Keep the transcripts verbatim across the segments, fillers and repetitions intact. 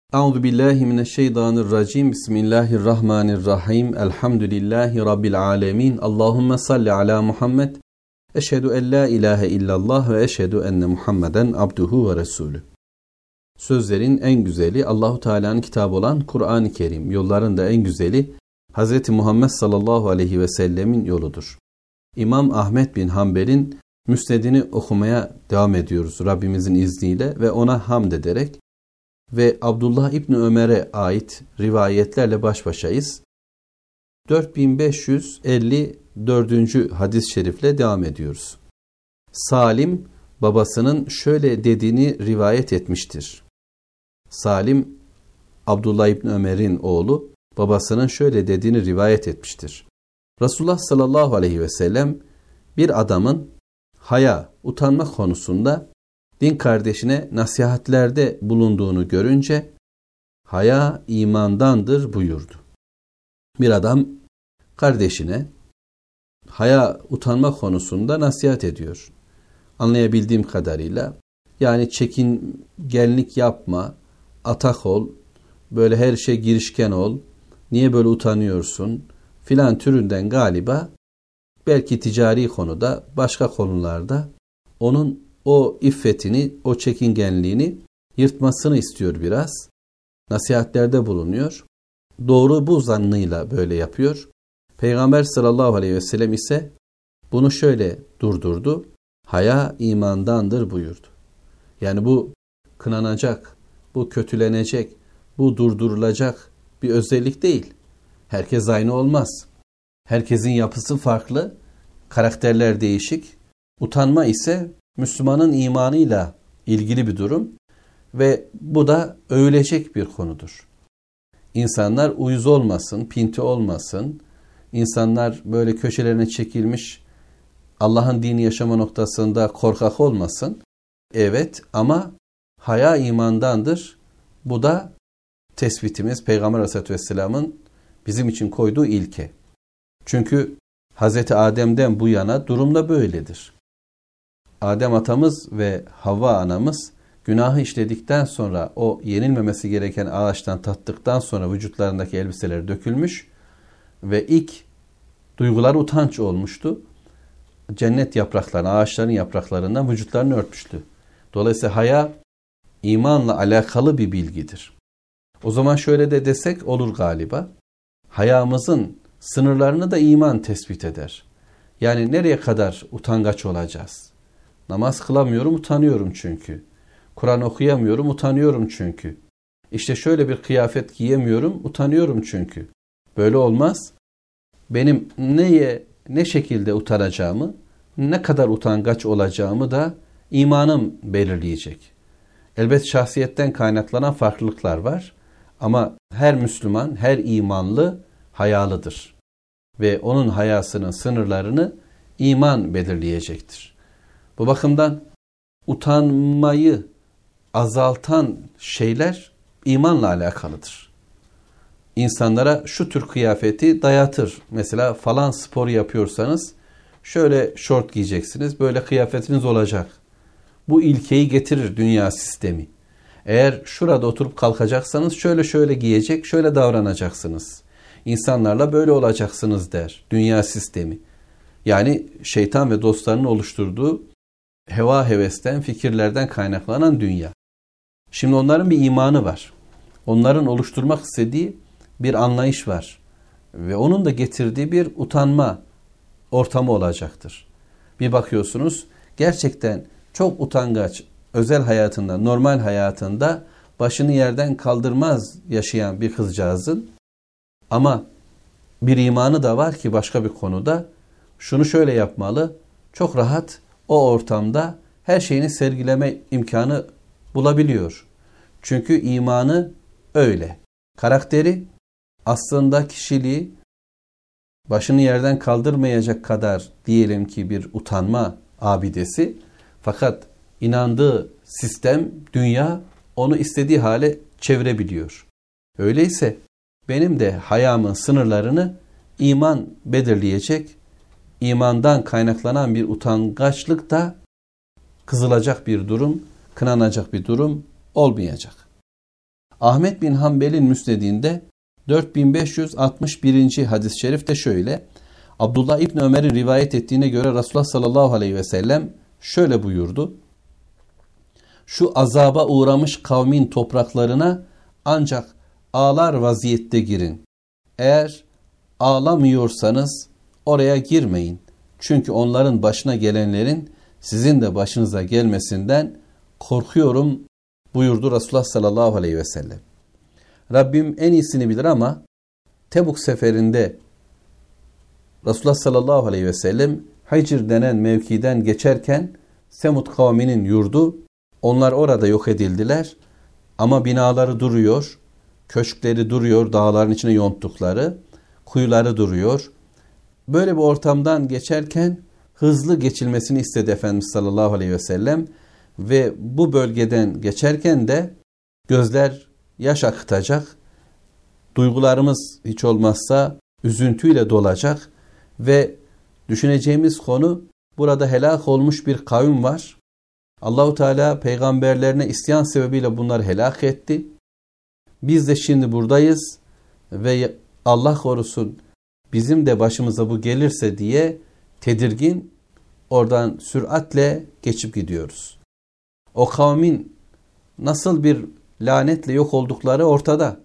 Euzu billahi mineşşeytanirracim. Bismillahirrahmanirrahim. Elhamdülillahi rabbil alamin. Allahumme salli ala Muhammed. Eşhedü en la ilahe illallah ve eşhedü enne Muhammeden abduhu ve resulü. Sözlerin en güzeli Allahu Teala'nın kitabı olan Kur'an-ı Kerim. Yolların da en güzeli Hazreti Muhammed sallallahu aleyhi ve sellemin yoludur. İmam Ahmed bin Hanbel'in müsnedini okumaya devam ediyoruz Rabbimizin izniyle ve ona hamd ederek ve Abdullah İbni Ömer'e ait rivayetlerle baş başayız. dört bin beş yüz elli dördüncü hadis-i şerifle devam ediyoruz. Salim babasının şöyle dediğini rivayet etmiştir. Salim, Abdullah İbni Ömer'in oğlu, babasının şöyle dediğini rivayet etmiştir. Resulullah sallallahu aleyhi ve sellem bir adamın haya, utanma konusunda din kardeşine nasihatlerde bulunduğunu görünce haya imandandır buyurdu. Bir adam kardeşine haya, utanma konusunda nasihat ediyor. Anlayabildiğim kadarıyla yani çekingenlik yapma, atak ol, böyle her şey girişken ol, niye böyle utanıyorsun filan türünden galiba belki ticari konuda, başka konularda onun o iffetini, o çekingenliğini yırtmasını istiyor biraz. Nasihatlerde bulunuyor. Doğru bu zannıyla böyle yapıyor. Peygamber sallallahu aleyhi ve sellem ise bunu şöyle durdurdu. Haya imandandır buyurdu. Yani bu kınanacak, bu kötülenecek, bu durdurulacak bir özellik değil. Herkes aynı olmaz. Herkesin yapısı farklı, karakterler değişik. Utanma ise Müslümanın imanıyla ilgili bir durum ve bu da övülecek bir konudur. İnsanlar uyuz olmasın, pinti olmasın, insanlar böyle köşelerine çekilmiş, Allah'ın dini yaşama noktasında korkak olmasın. Evet, ama haya imandandır. Bu da tespitimiz Peygamber Aleyhisselatü Vesselam'ın bizim için koyduğu ilke. Çünkü Hazreti Adem'den bu yana durum da böyledir. Adem atamız ve Havva anamız günahı işledikten sonra o yenilmemesi gereken ağaçtan tattıktan sonra vücutlarındaki elbiseler dökülmüş ve ilk duyguları utanç olmuştu. Cennet yapraklarını, ağaçların yapraklarından vücutlarını örtmüştü. Dolayısıyla haya imanla alakalı bir bilgidir. O zaman şöyle de desek olur galiba. Hayamızın sınırlarını da iman tespit eder. Yani nereye kadar utangaç olacağız? Namaz kılamıyorum, utanıyorum çünkü. Kur'an okuyamıyorum, utanıyorum çünkü. İşte şöyle bir kıyafet giyemiyorum, utanıyorum çünkü. Böyle olmaz. Benim neye, ne şekilde utanacağımı, ne kadar utangaç olacağımı da imanım belirleyecek. Elbet şahsiyetten kaynaklanan farklılıklar var. Ama her Müslüman, her imanlı hayalıdır. Ve onun hayasının sınırlarını iman belirleyecektir. Bu bakımdan utanmayı azaltan şeyler imanla alakalıdır. İnsanlara şu tür kıyafeti dayatır. Mesela falan spor yapıyorsanız şöyle şort giyeceksiniz, böyle kıyafetiniz olacak. Bu ilkeyi getirir dünya sistemi. Eğer şurada oturup kalkacaksanız şöyle şöyle giyecek, şöyle davranacaksınız. İnsanlarla böyle olacaksınız der dünya sistemi. Yani şeytan ve dostlarının oluşturduğu heva hevesten, fikirlerden kaynaklanan dünya. Şimdi onların bir imanı var. Onların oluşturmak istediği bir anlayış var. Ve onun da getirdiği bir utanma ortamı olacaktır. Bir bakıyorsunuz gerçekten çok utangaç, özel hayatında, normal hayatında başını yerden kaldırmaz yaşayan bir kızcağızın ama bir imanı da var ki başka bir konuda şunu şöyle yapmalı, çok rahat o ortamda her şeyini sergileme imkanı bulabiliyor. Çünkü imanı öyle. Karakteri, aslında kişiliği başını yerden kaldırmayacak kadar diyelim ki bir utanma abidesi. Fakat inandığı sistem, dünya onu istediği hale çevirebiliyor. Öyleyse benim de hayamın sınırlarını iman belirleyecek. İmandan kaynaklanan bir utangaçlık da kızılacak bir durum, kınanacak bir durum olmayacak. Ahmet bin Hanbel'in müsnedinde dört bin beş yüz altmış birinci hadis-i şerifte şöyle. Abdullah İbni Ömer'in rivayet ettiğine göre Resulullah sallallahu aleyhi ve sellem şöyle buyurdu. Şu azaba uğramış kavmin topraklarına ancak ağlar vaziyette girin. Eğer ağlamıyorsanız oraya girmeyin. Çünkü onların başına gelenlerin sizin de başınıza gelmesinden korkuyorum buyurdu Resulullah sallallahu aleyhi ve sellem. Rabbim en iyisini bilir ama Tebuk seferinde Resulullah sallallahu aleyhi ve sellem Hicr denen mevkiden geçerken Semud kavminin yurdu, onlar orada yok edildiler ama binaları duruyor, köşkleri duruyor, dağların içine yonttukları, kuyuları duruyor. Böyle bir ortamdan geçerken hızlı geçilmesini istedi Efendimiz sallallahu aleyhi ve sellem ve bu bölgeden geçerken de gözler yaş akıtacak, duygularımız hiç olmazsa üzüntüyle dolacak ve düşüneceğimiz konu burada helak olmuş bir kavim var. Allahu Teala peygamberlerine isyan sebebiyle bunları helak etti. Biz de şimdi buradayız ve Allah korusun bizim de başımıza bu gelirse diye tedirgin oradan süratle geçip gidiyoruz. O kavmin nasıl bir lanetle yok oldukları ortada.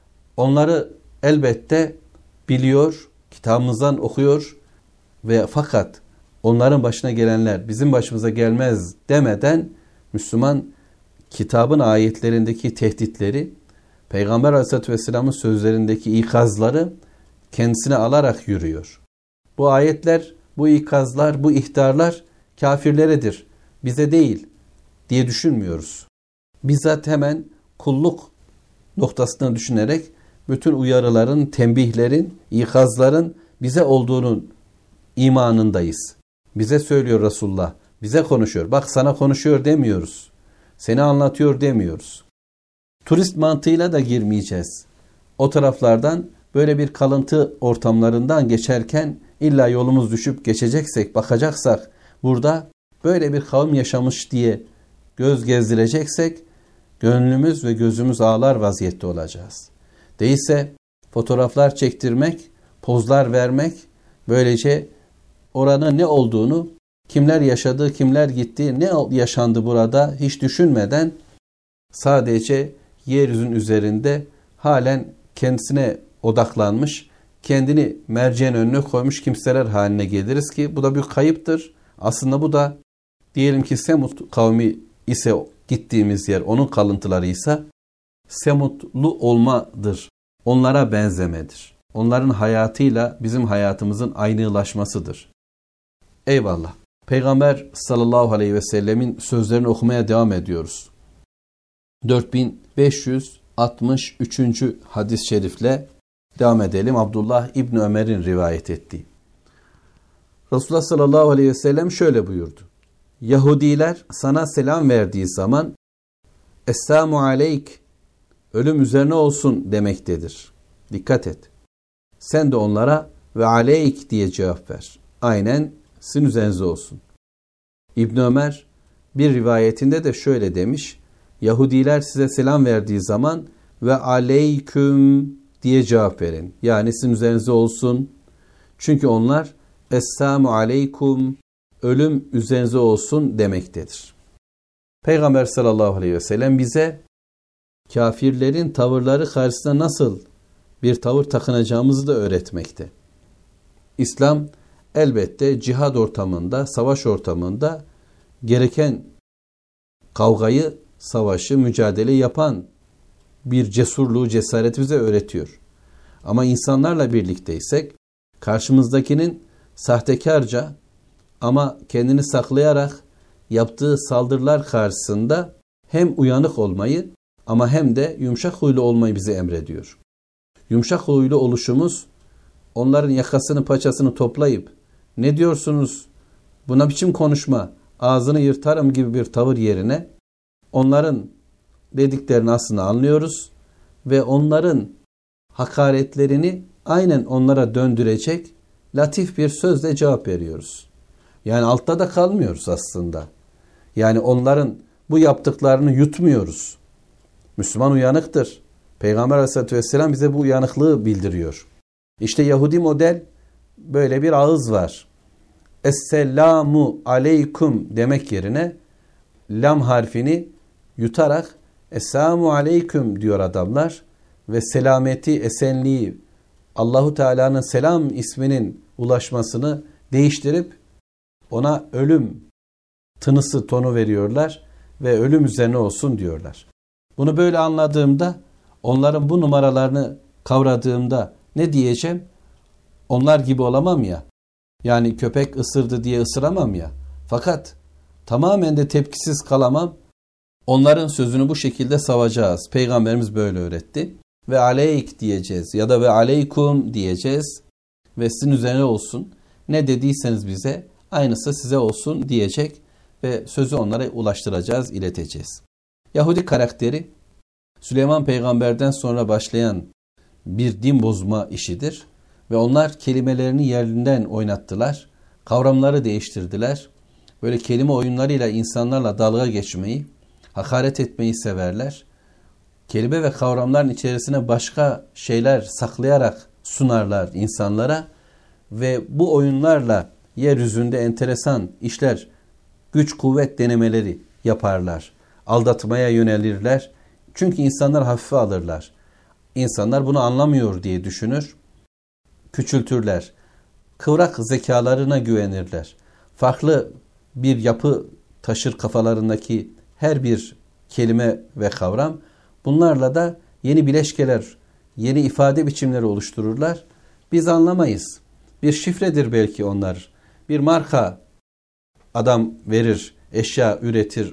Onları elbette biliyor, kitabımızdan okuyor ve fakat onların başına gelenler bizim başımıza gelmez demeden Müslüman kitabın ayetlerindeki tehditleri, Peygamber Aleyhisselatü Vesselam'ın sözlerindeki ikazları kendisine alarak yürüyor. Bu ayetler, bu ikazlar, bu ihtarlar kafirleredir, bize değil diye düşünmüyoruz. Bizzat hemen kulluk noktasını düşünerek bütün uyarıların, tembihlerin, ikazların bize olduğunun imanındayız. Bize söylüyor Resulullah, bize konuşuyor. Bak sana konuşuyor demiyoruz. Seni anlatıyor demiyoruz. Turist mantığıyla da girmeyeceğiz. O taraflardan böyle bir kalıntı ortamlarından geçerken illa yolumuz düşüp geçeceksek, bakacaksak burada böyle bir kavim yaşamış diye göz gezdireceksek gönlümüz ve gözümüz ağlar vaziyette olacağız. Değilse fotoğraflar çektirmek, pozlar vermek, böylece oranın ne olduğunu, kimler yaşadı, kimler gitti, ne yaşandı burada hiç düşünmeden sadece yeryüzünün üzerinde halen kendisine odaklanmış, kendini merceğin önüne koymuş kimseler haline geliriz ki bu da bir kayıptır. Aslında bu da diyelim ki Semud kavmi ise gittiğimiz yer onun kalıntılarıysa Semudlu olmadır. Onlara benzemedir. Onların hayatıyla bizim hayatımızın aynılaşmasıdır. Eyvallah. Peygamber sallallahu aleyhi ve sellemin sözlerini okumaya devam ediyoruz. dört bin beş yüz altmış üçüncü hadis-i şerifle devam edelim. Abdullah İbni Ömer'in rivayet ettiği. Resulullah sallallahu aleyhi ve sellem şöyle buyurdu. Yahudiler sana selam verdiği zaman Esselamu aleyk, ölüm üzerine olsun demektedir. Dikkat et. Sen de onlara ve aleyk diye cevap ver. Aynen sizin üzerinize olsun. İbn Ömer bir rivayetinde de şöyle demiş. Yahudiler size selam verdiği zaman ve aleyküm diye cevap verin. Yani sizin üzerinize olsun. Çünkü onlar Esselamu aleykum, ölüm üzerinize olsun demektedir. Peygamber sallallahu aleyhi ve sellem bize kafirlerin tavırları karşısında nasıl bir tavır takınacağımızı da öğretmekte. İslam elbette cihad ortamında, savaş ortamında gereken kavgayı, savaşı, mücadele yapan bir cesurluğu, cesareti bize öğretiyor. Ama insanlarla birlikteysek karşımızdakinin sahtekarca ama kendini saklayarak yaptığı saldırılar karşısında hem uyanık olmayı ama hem de yumuşak huylu olmayı bize emrediyor. Yumuşak huylu oluşumuz onların yakasını paçasını toplayıp ne diyorsunuz, buna biçim konuşma, ağzını yırtarım gibi bir tavır yerine onların dediklerini aslında anlıyoruz ve onların hakaretlerini aynen onlara döndürecek latif bir sözle cevap veriyoruz. Yani altta da kalmıyoruz aslında. Yani onların bu yaptıklarını yutmuyoruz. Müslüman uyanıktır. Peygamber Aleyhisselatü Vesselam bize bu uyanıklığı bildiriyor. İşte Yahudi model böyle bir ağız var. Esselamu aleyküm demek yerine lam harfini yutarak Esselamu aleyküm diyor adamlar ve selameti, esenliği, Allahu Teala'nın selam isminin ulaşmasını değiştirip ona ölüm tınısı tonu veriyorlar ve ölüm üzerine olsun diyorlar. Bunu böyle anladığımda, onların bu numaralarını kavradığımda ne diyeceğim? Onlar gibi olamam ya. Yani köpek ısırdı diye ısıramam ya. Fakat tamamen de tepkisiz kalamam. Onların sözünü bu şekilde savacağız. Peygamberimiz böyle öğretti. Ve aleyk diyeceğiz ya da ve aleykum diyeceğiz. Ve sizin üzerine olsun. Ne dediyseniz bize aynısı size olsun diyecek ve sözü onlara ulaştıracağız, ileteceğiz. Yahudi karakteri Süleyman peygamberden sonra başlayan bir din bozma işidir. Ve onlar kelimelerini yerinden oynattılar. Kavramları değiştirdiler. Böyle kelime oyunlarıyla insanlarla dalga geçmeyi, hakaret etmeyi severler. Kelime ve kavramların içerisine başka şeyler saklayarak sunarlar insanlara. Ve bu oyunlarla yeryüzünde enteresan işler, güç kuvvet denemeleri yaparlar. Aldatmaya yönelirler. Çünkü insanlar hafife alırlar. İnsanlar bunu anlamıyor diye düşünür. Küçültürler. Kıvrak zekalarına güvenirler. Farklı bir yapı taşır kafalarındaki her bir kelime ve kavram. Bunlarla da yeni bileşkeler, yeni ifade biçimleri oluştururlar. Biz anlamayız. Bir şifredir belki onlar. Bir marka adam verir, eşya üretir,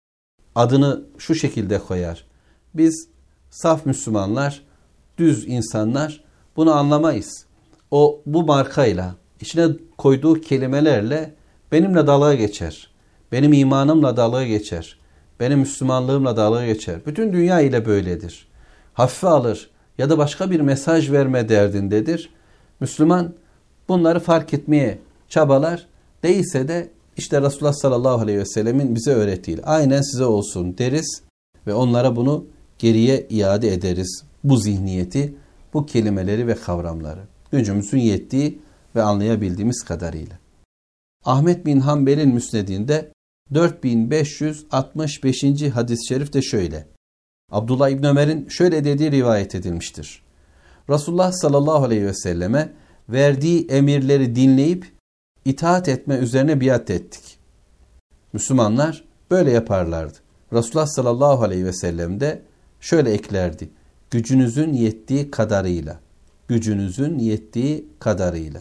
adını şu şekilde koyar. Biz saf Müslümanlar, düz insanlar bunu anlamayız. O bu markayla, içine koyduğu kelimelerle benimle dalga geçer. Benim imanımla dalga geçer. Benim Müslümanlığımla dalga geçer. Bütün dünya ile böyledir. Hafife alır ya da başka bir mesaj verme derdindedir. Müslüman bunları fark etmeye çabalar. Değilse de işte Resulullah sallallahu aleyhi ve sellemin bize öğrettiği aynen size olsun deriz ve onlara bunu geriye iade ederiz. Bu zihniyeti, bu kelimeleri ve kavramları. Gücümüzün yettiği ve anlayabildiğimiz kadarıyla. Ahmet bin Hanbel'in müsnedinde dört bin beş yüz altmış beşinci hadis-i şerif de şöyle. Abdullah İbni Ömer'in şöyle dediği rivayet edilmiştir. Resulullah sallallahu aleyhi ve selleme verdiği emirleri dinleyip itaat etme üzerine biat ettik. Müslümanlar böyle yaparlardı. Resulullah sallallahu aleyhi ve sellem de şöyle eklerdi. Gücünüzün yettiği kadarıyla. Gücünüzün yettiği kadarıyla.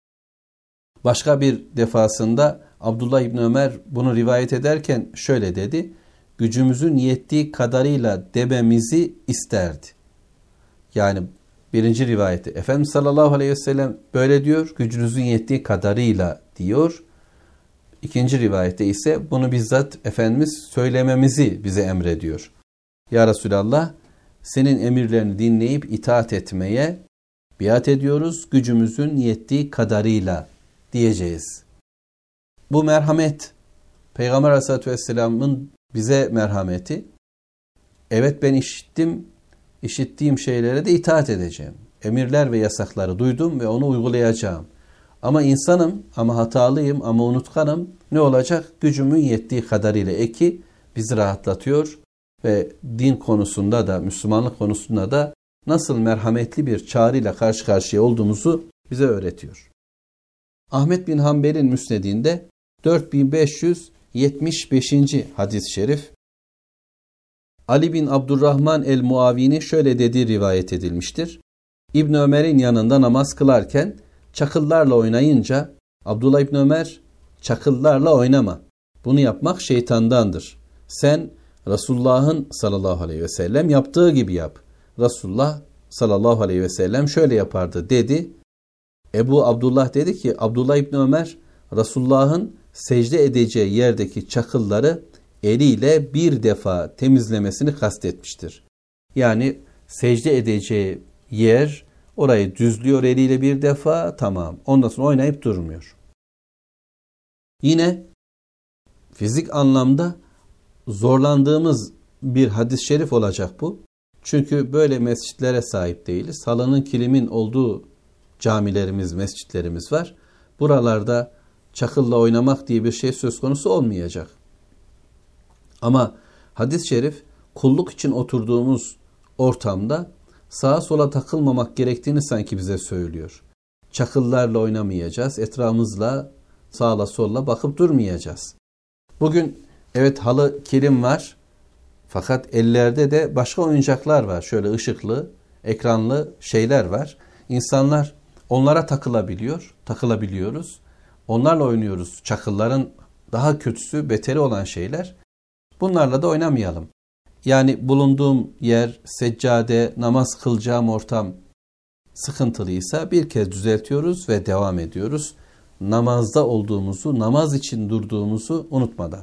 Başka bir defasında Abdullah İbni Ömer bunu rivayet ederken şöyle dedi. Gücümüzün yettiği kadarıyla dememizi isterdi. Yani birinci rivayeti Efendimiz sallallahu aleyhi ve sellem böyle diyor. Gücünüzün yettiği kadarıyla diyor. İkinci rivayette ise bunu bizzat Efendimiz söylememizi bize emrediyor. Ya Resulallah senin emirlerini dinleyip itaat etmeye biat ediyoruz. Gücümüzün yettiği kadarıyla diyeceğiz. Bu merhamet Peygamber Aleyhisselatü Vesselam'ın bize merhameti. Evet ben işittim, işittiğim şeylere de itaat edeceğim. Emirler ve yasakları duydum ve onu uygulayacağım. Ama insanım, ama hatalıyım, ama unutkanım. Ne olacak? Gücümün yettiği kadarıyla eki bizi rahatlatıyor ve din konusunda da, Müslümanlık konusunda da nasıl merhametli bir çağrıyla karşı karşıya olduğumuzu bize öğretiyor. Ahmet bin Hanbel'in müsnedinde dört bin beş yüz yetmiş beşinci hadis-i şerif Ali bin Abdurrahman el-Muavini şöyle dediği rivayet edilmiştir. İbn Ömer'in yanında namaz kılarken çakıllarla oynayınca Abdullah İbn Ömer çakıllarla oynama. Bunu yapmak şeytandandır. Sen Resulullah'ın sallallahu aleyhi ve sellem yaptığı gibi yap. Resulullah sallallahu aleyhi ve sellem şöyle yapardı dedi. Ebu Abdullah dedi ki Abdullah İbn Ömer Resulullah'ın secde edeceği yerdeki çakılları eliyle bir defa temizlemesini kastetmiştir. Yani secde edeceği yer orayı düzlüyor eliyle bir defa tamam. Ondan sonra oynayıp durmuyor. Yine fizik anlamda zorlandığımız bir hadis-i şerif olacak bu. Çünkü böyle mescitlere sahip değiliz. Halının kilimin olduğu camilerimiz, mescitlerimiz var. Buralarda çakılla oynamak diye bir şey söz konusu olmayacak. Ama hadis-i şerif kulluk için oturduğumuz ortamda sağa sola takılmamak gerektiğini sanki bize söylüyor. Çakıllarla oynamayacağız, etrafımızla sağa sola bakıp durmayacağız. Bugün evet halı kilim var fakat ellerde de başka oyuncaklar var. Şöyle ışıklı, ekranlı şeyler var. İnsanlar onlara takılabiliyor, takılabiliyoruz. Onlarla oynuyoruz. Çakılların daha kötüsü, beteri olan şeyler. Bunlarla da oynamayalım. Yani bulunduğum yer, seccade, namaz kılacağım ortam sıkıntılıysa bir kez düzeltiyoruz ve devam ediyoruz. Namazda olduğumuzu, namaz için durduğumuzu unutmadan.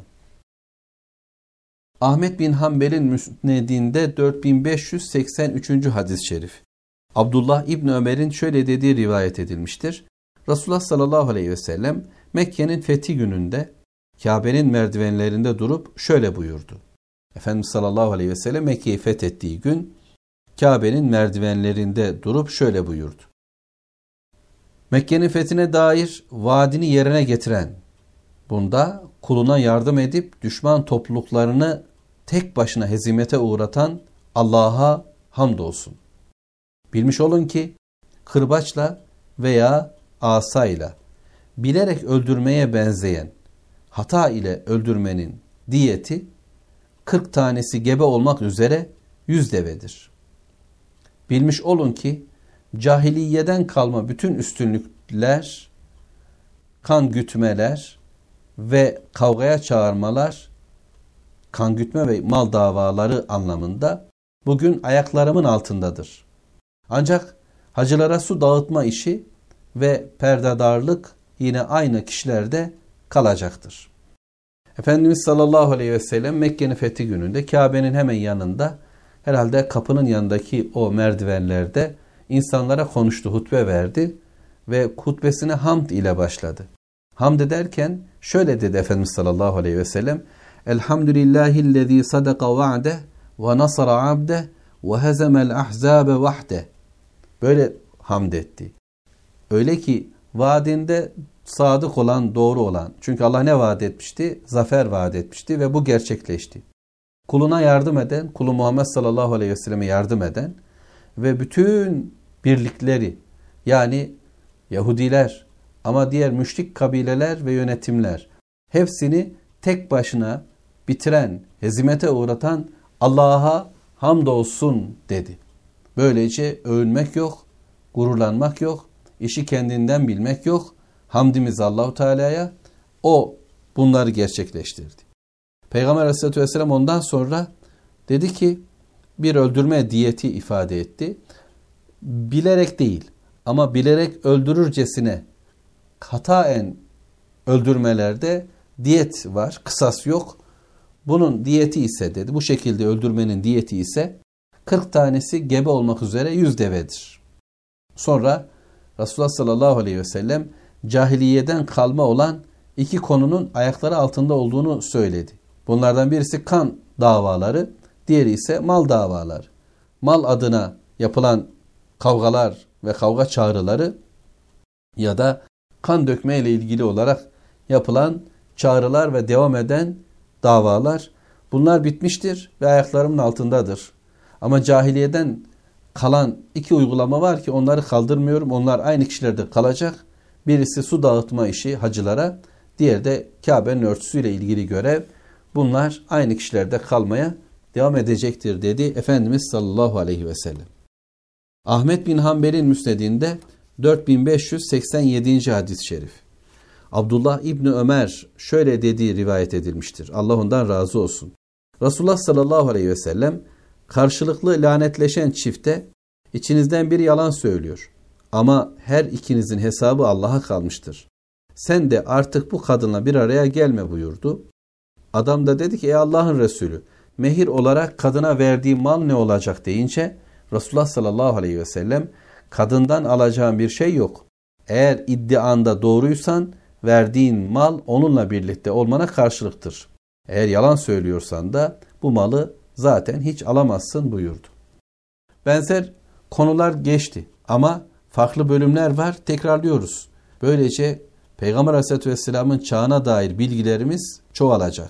Ahmet bin Hanbel'in Müsned'inde dört bin beş yüz seksen üçüncü hadis-i şerif. Abdullah İbni Ömer'in şöyle dediği rivayet edilmiştir. Resulullah sallallahu aleyhi ve sellem Mekke'nin fethi gününde Kabe'nin merdivenlerinde durup şöyle buyurdu. Efendimiz sallallahu aleyhi ve sellem Mekke'yi fethettiği gün Kabe'nin merdivenlerinde durup şöyle buyurdu. Mekke'nin fethine dair vaadini yerine getiren, bunda kuluna yardım edip düşman topluluklarını tek başına hezimete uğratan Allah'a hamdolsun. Bilmiş olun ki kırbaçla veya asayla bilerek öldürmeye benzeyen hata ile öldürmenin diyeti kırk tanesi gebe olmak üzere yüz devedir. Bilmiş olun ki cahiliyeden kalma bütün üstünlükler, kan gütmeler ve kavgaya çağırmalar, kan gütme ve mal davaları anlamında bugün ayaklarımın altındadır. Ancak hacılara su dağıtma işi ve perdedarlık yine aynı kişilerde kalacaktır. Efendimiz sallallahu aleyhi ve sellem Mekke'nin fethi gününde Kabe'nin hemen yanında, herhalde kapının yanındaki o merdivenlerde insanlara konuştu, hutbe verdi ve hutbesine hamd ile başladı. Hamd ederken şöyle dedi Efendimiz sallallahu aleyhi ve sellem: Elhamdülillahillezî sadaka va'de ve nasara abde ve hezemel ahzabe vahde. Böyle hamd etti. Öyle ki vaadinde sadık olan, doğru olan. Çünkü Allah ne vaat etmişti? Zafer vaat etmişti ve bu gerçekleşti. Kuluna yardım eden, kulu Muhammed sallallahu aleyhi ve selleme yardım eden ve bütün birlikleri, yani Yahudiler ama diğer müşrik kabileler ve yönetimler, hepsini tek başına bitiren, hezimete uğratan Allah'a hamdolsun dedi. Böylece övünmek yok, gururlanmak yok, işi kendinden bilmek yok. Hamdimiz Allahu Teala'ya, o bunları gerçekleştirdi. Peygamber Aleyhisselatü Vesselam ondan sonra dedi ki, bir öldürme diyeti ifade etti. Bilerek değil ama bilerek öldürürcesine hataen öldürmelerde diyet var, kısas yok. Bunun diyeti ise dedi, bu şekilde öldürmenin diyeti ise kırk tanesi gebe olmak üzere yüz devedir. Sonra Resulullah sallallahu aleyhi ve sellem cahiliyeden kalma olan iki konunun ayakları altında olduğunu söyledi. Bunlardan birisi kan davaları, diğeri ise mal davaları. Mal adına yapılan kavgalar ve kavga çağrıları ya da kan dökme ile ilgili olarak yapılan çağrılar ve devam eden davalar, bunlar bitmiştir ve ayaklarımın altındadır. Ama cahiliyeden kalan iki uygulama var ki onları kaldırmıyorum. Onlar aynı kişilerde kalacak. Birisi su dağıtma işi hacılara, diğeri de Kabe'nin örtüsüyle ilgili görev. Bunlar aynı kişilerde kalmaya devam edecektir dedi Efendimiz sallallahu aleyhi ve sellem. Ahmet bin Hanbel'in Müsned'inde dört bin beş yüz seksen yedinci hadis-i şerif. Abdullah İbni Ömer şöyle dediği rivayet edilmiştir. Allah ondan razı olsun. Resulullah sallallahu aleyhi ve sellem karşılıklı lanetleşen çifte içinizden biri yalan söylüyor. Ama her ikinizin hesabı Allah'a kalmıştır. Sen de artık bu kadınla bir araya gelme buyurdu. Adam da dedi ki ey Allah'ın Resulü, mehir olarak kadına verdiği mal ne olacak deyince Resulullah sallallahu aleyhi ve sellem kadından alacağın bir şey yok. Eğer iddianda doğruysan verdiğin mal onunla birlikte olmana karşılıktır. Eğer yalan söylüyorsan da bu malı zaten hiç alamazsın buyurdu. Benzer konular geçti ama farklı bölümler var, tekrarlıyoruz. Böylece Peygamber Aleyhisselatü Vesselam'ın çağına dair bilgilerimiz çoğalacak.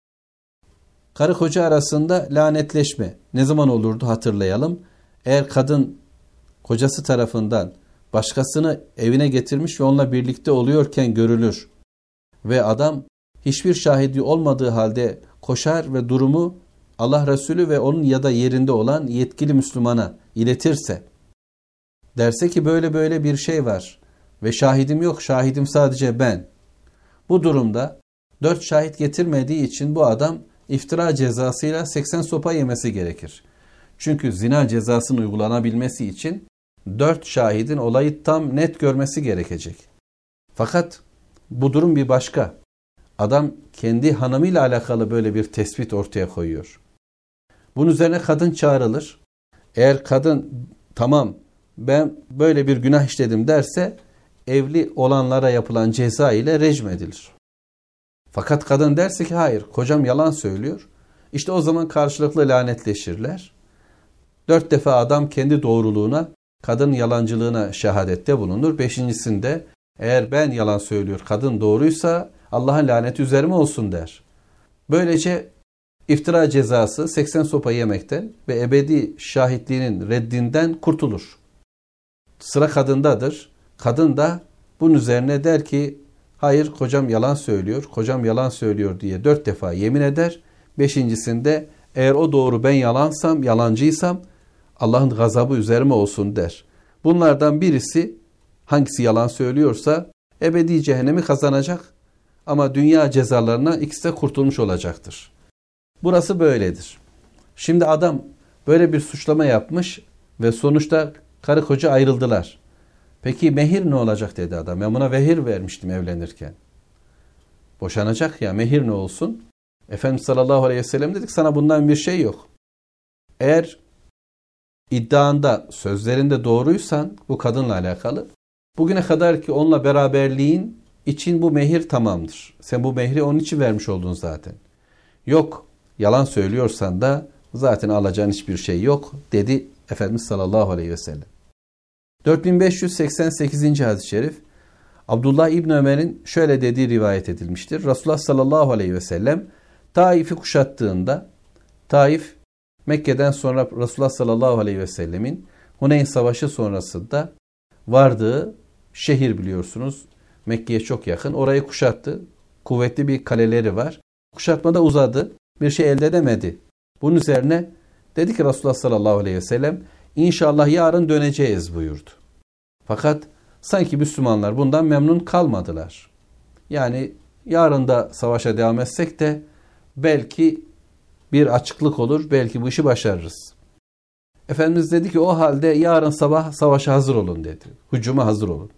Karı koca arasında lanetleşme ne zaman olurdu hatırlayalım. Eğer kadın kocası tarafından başkasını evine getirmiş ve onunla birlikte oluyorken görülür ve adam hiçbir şahidi olmadığı halde koşar ve durumu Allah Resulü ve onun ya da yerinde olan yetkili Müslümana iletirse, derse ki böyle böyle bir şey var ve şahidim yok, şahidim sadece ben. Bu durumda dört şahit getirmediği için bu adam iftira cezasıyla seksen sopa yemesi gerekir. Çünkü zina cezasının uygulanabilmesi için dört şahidin olayı tam net görmesi gerekecek. Fakat bu durum bir başka. Adam kendi hanımıyla alakalı böyle bir tespit ortaya koyuyor. Bunun üzerine kadın çağrılır. Eğer kadın tamam ben böyle bir günah işledim derse evli olanlara yapılan ceza ile rejim edilir. Fakat kadın derse ki hayır kocam yalan söylüyor. İşte o zaman karşılıklı lanetleşirler. Dört defa adam kendi doğruluğuna, kadın yalancılığına şehadette bulunur. Beşincisinde eğer ben yalan söylüyor, kadın doğruysa Allah'ın laneti üzerime olsun der. Böylece iftira cezası seksen sopa yemekten ve ebedi şahitliğinin reddinden kurtulur. Sıra kadındadır. Kadın da bunun üzerine der ki hayır kocam yalan söylüyor, kocam yalan söylüyor diye dört defa yemin eder. Beşincisinde eğer o doğru ben yalansam, yalancıysam Allah'ın gazabı üzerime olsun der. Bunlardan birisi hangisi yalan söylüyorsa ebedi cehennemi kazanacak ama dünya cezalarına ikisi de kurtulmuş olacaktır. Burası böyledir. Şimdi adam böyle bir suçlama yapmış ve sonuçta karı koca ayrıldılar. Peki mehir ne olacak dedi adam. Ben buna mehir vermiştim evlenirken. Boşanacak ya mehir ne olsun? Efendimiz sallallahu aleyhi ve sellem dedik sana bundan bir şey yok. Eğer iddianda sözlerinde doğruysan bu kadınla alakalı bugüne kadar ki onunla beraberliğin için bu mehir tamamdır. Sen bu mehri onun için vermiş oldun zaten. Yok yalan söylüyorsan da zaten alacağın hiçbir şey yok dedi Efendimiz sallallahu aleyhi ve sellem. dört bin beş yüz seksen sekizinci hadis-i şerif Abdullah İbni Ömer'in şöyle dediği rivayet edilmiştir. Resulullah sallallahu aleyhi ve sellem Taif'i kuşattığında Taif Mekke'den sonra Resulullah sallallahu aleyhi ve sellemin Huneyn Savaşı sonrasında vardığı şehir biliyorsunuz. Mekke'ye çok yakın. Orayı kuşattı. Kuvvetli bir kaleleri var. Kuşatmada uzadı. Bir şey elde edemedi. Bunun üzerine dedi ki Resulullah sallallahu aleyhi ve sellem İnşallah yarın döneceğiz buyurdu. Fakat sanki Müslümanlar bundan memnun kalmadılar. Yani yarın da savaşa devam etsek de belki bir açıklık olur, belki bu işi başarırız. Efendimiz dedi ki o halde yarın sabah savaşa hazır olun dedi. Hücuma hazır olun.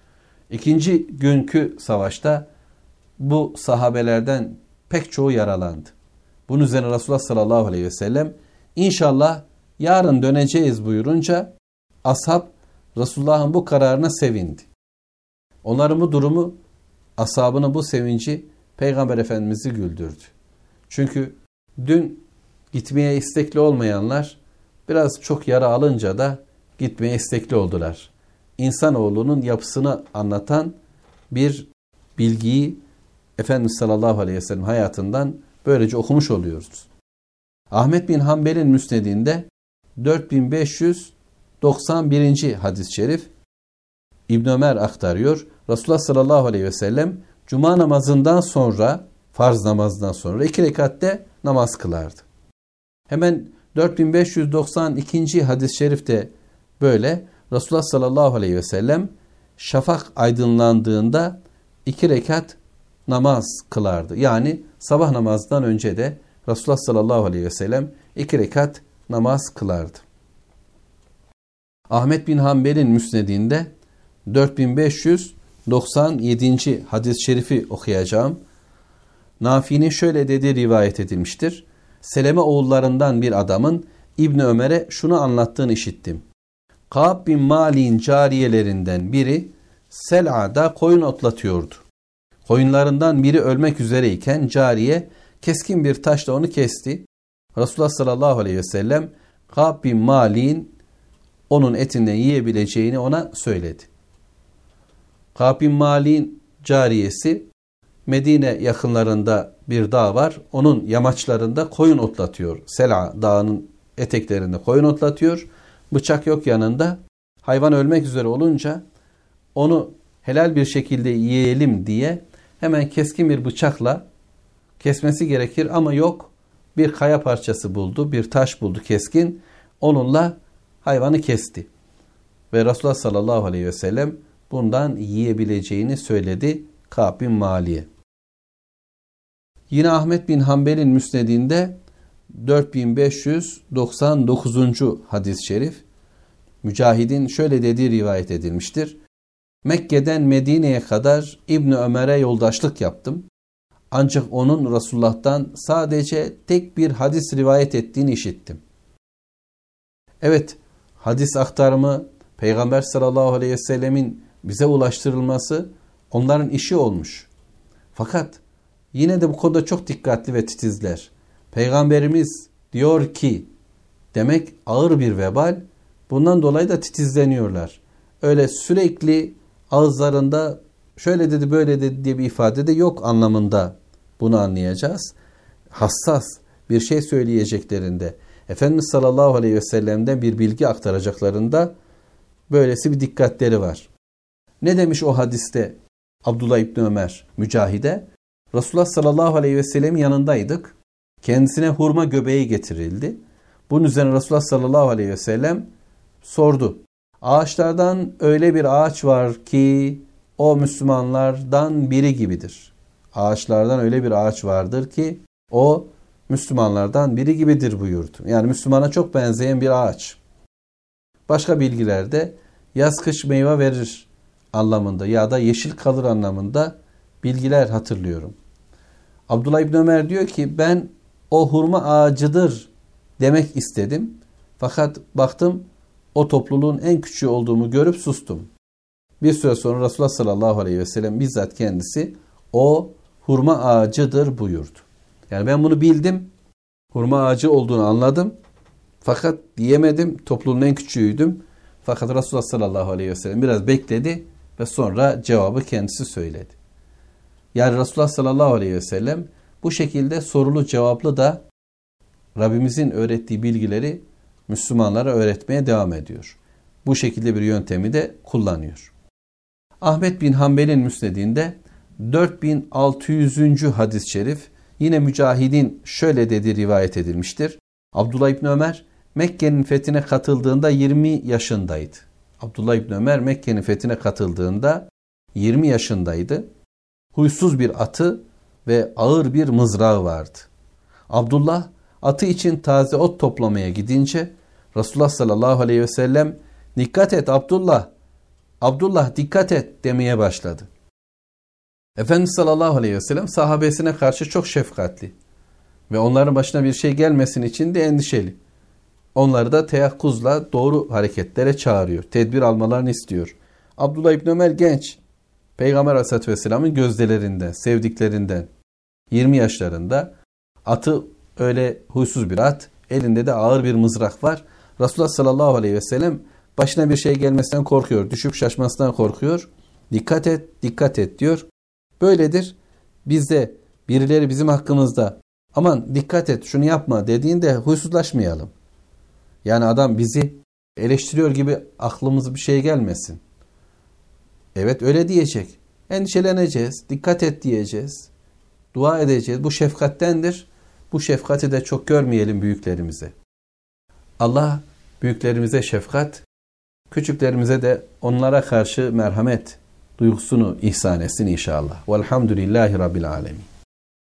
İkinci günkü savaşta bu sahabelerden pek çoğu yaralandı. Bunun üzerine Resulullah sallallahu aleyhi ve sellem İnşallah yarın döneceğiz buyurunca ashab Resulullah'ın bu kararına sevindi. Onların bu durumu, ashabının bu sevinci Peygamber Efendimiz'i güldürdü. Çünkü dün gitmeye istekli olmayanlar biraz çok yara alınca da gitmeye istekli oldular. İnsanoğlunun yapısını anlatan bir bilgiyi Efendimiz sallallahu aleyhi ve sellem hayatından böylece okumuş oluyoruz. Ahmet bin Hanbel'in müsnedinde dört bin beş yüz doksan birinci hadis-i şerif İbn Ömer aktarıyor. Resulullah sallallahu aleyhi ve sellem cuma namazından sonra, farz namazdan sonra iki rekatte namaz kılardı. Hemen dört bin beş yüz doksan ikinci hadis-i şerifte böyle Resulullah sallallahu aleyhi ve sellem şafak aydınlandığında iki rekat namaz kılardı. Yani sabah namazdan önce de Resulullah sallallahu aleyhi ve sellem iki rekat namaz kılardı. Ahmet bin Hanbel'in müsnedinde dört bin beş yüz doksan yedinci hadis-i şerifi okuyacağım. Nafi'nin şöyle dediği rivayet edilmiştir. Seleme oğullarından bir adamın İbni Ömer'e şunu anlattığını işittim. Ka'b bin Malik'in cariyelerinden biri Sel'a'da koyun otlatıyordu. Koyunlarından biri ölmek üzereyken cariye keskin bir taşla onu kesti. Resulullah sallallahu aleyhi ve sellem Ka'b bin Malik'in onun etinden yiyebileceğini ona söyledi. Kâb bin Malik'in cariyesi Medine yakınlarında bir dağ var. Onun yamaçlarında koyun otlatıyor. Sel'a dağının eteklerinde koyun otlatıyor. Bıçak yok yanında. Hayvan ölmek üzere olunca onu helal bir şekilde yiyelim diye hemen keskin bir bıçakla kesmesi gerekir ama yok. Bir kaya parçası buldu, bir taş buldu keskin. Onunla hayvanı kesti. Ve Resulullah sallallahu aleyhi ve sellem bundan yiyebileceğini söyledi Kâb bin Malik'e. Yine Ahmet bin Hanbel'in müsnedinde dört bin beş yüz doksan dokuzuncu hadis-i şerif Mücahid'in şöyle dediği rivayet edilmiştir. Mekke'den Medine'ye kadar İbn Ömer'e yoldaşlık yaptım. Ancak onun Resulullah'tan sadece tek bir hadis rivayet ettiğini işittim. Evet, hadis aktarımı, Peygamber sallallahu aleyhi ve sellemin bize ulaştırılması onların işi olmuş. Fakat yine de bu konuda çok dikkatli ve titizler. Peygamberimiz diyor ki demek ağır bir vebal. Bundan dolayı da titizleniyorlar. Öyle sürekli ağızlarında şöyle dedi böyle dedi diye bir ifade de yok anlamında bunu anlayacağız. Hassas bir şey söyleyeceklerinde, Efendimiz sallallahu aleyhi ve sellem'den bir bilgi aktaracaklarında böylesi bir dikkatleri var. Ne demiş o hadiste Abdullah İbni Ömer Mücahid'e? Resulullah sallallahu aleyhi ve sellem'in yanındaydık. Kendisine hurma göbeği getirildi. Bunun üzerine Resulullah sallallahu aleyhi ve sellem sordu. Ağaçlardan öyle bir ağaç var ki o Müslümanlardan biri gibidir. Ağaçlardan öyle bir ağaç vardır ki o Müslümanlardan biri gibidir buyurdu. Yani Müslümana çok benzeyen bir ağaç. Başka bilgilerde yaz kış meyve verir anlamında ya da yeşil kalır anlamında bilgiler hatırlıyorum. Abdullah İbni Ömer diyor ki ben o hurma ağacıdır demek istedim. Fakat baktım o topluluğun en küçüğü olduğumu görüp sustum. Bir süre sonra Resulullah sallallahu aleyhi ve sellem bizzat kendisi o hurma ağacıdır buyurdu. Yani ben bunu bildim. Hurma ağacı olduğunu anladım. Fakat diyemedim. Topluluğun en küçüğüydüm. Fakat Resulullah sallallahu aleyhi ve sellem biraz bekledi ve sonra cevabı kendisi söyledi. Yani Resulullah sallallahu aleyhi ve sellem bu şekilde sorulu cevaplı da Rabbimizin öğrettiği bilgileri Müslümanlara öğretmeye devam ediyor. Bu şekilde bir yöntemi de kullanıyor. Ahmet bin Hanbel'in müsnedinde dört bin altı yüzüncü hadis-i şerif yine Mücahid'in şöyle dediği rivayet edilmiştir. Abdullah İbni Ömer Mekke'nin fethine katıldığında yirmi yaşındaydı. Abdullah İbni Ömer Mekke'nin fethine katıldığında yirmi yaşındaydı. Huysuz bir atı ve ağır bir mızrağı vardı. Abdullah atı için taze ot toplamaya gidince Resulullah sallallahu aleyhi ve sellem dikkat et Abdullah, Abdullah dikkat et demeye başladı. Efendimiz sallallahu aleyhi ve sellem sahabesine karşı çok şefkatli ve onların başına bir şey gelmesin için de endişeli. Onları da teyakkuzla doğru hareketlere çağırıyor. Tedbir almalarını istiyor. Abdullah İbni Ömer genç. Peygamber aleyhissalatü vesselamın gözdelerinden, sevdiklerinden. yirmi yaşlarında. Atı öyle huysuz bir at. Elinde de ağır bir mızrak var. Resulullah sallallahu aleyhi ve sellem başına bir şey gelmesinden korkuyor. Düşüp şaşmasından korkuyor. Dikkat et, dikkat et diyor. Böyledir. Biz de birileri bizim hakkımızda aman dikkat et şunu yapma dediğinde huysuzlaşmayalım. Yani adam bizi eleştiriyor gibi aklımıza bir şey gelmesin. Evet öyle diyecek. Endişeleneceğiz. Dikkat et diyeceğiz. Dua edeceğiz. Bu şefkattendir. Bu şefkati de çok görmeyelim büyüklerimize. Allah büyüklerimize şefkat, küçüklerimize de onlara karşı merhamet duygusunu ihsan etsin inşallah. Velhamdülillahi Rabbil alemin.